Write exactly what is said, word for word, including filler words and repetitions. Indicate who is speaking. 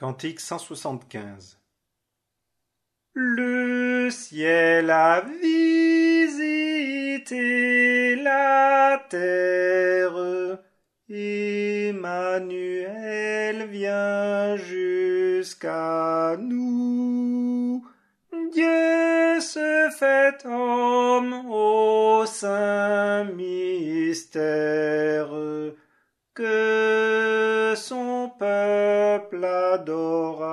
Speaker 1: Cantique cent soixante-quinze. Le ciel a visité la terre, Emmanuel vient jusqu'à nous. Dieu se fait homme au saint mystère, que son peuple adora.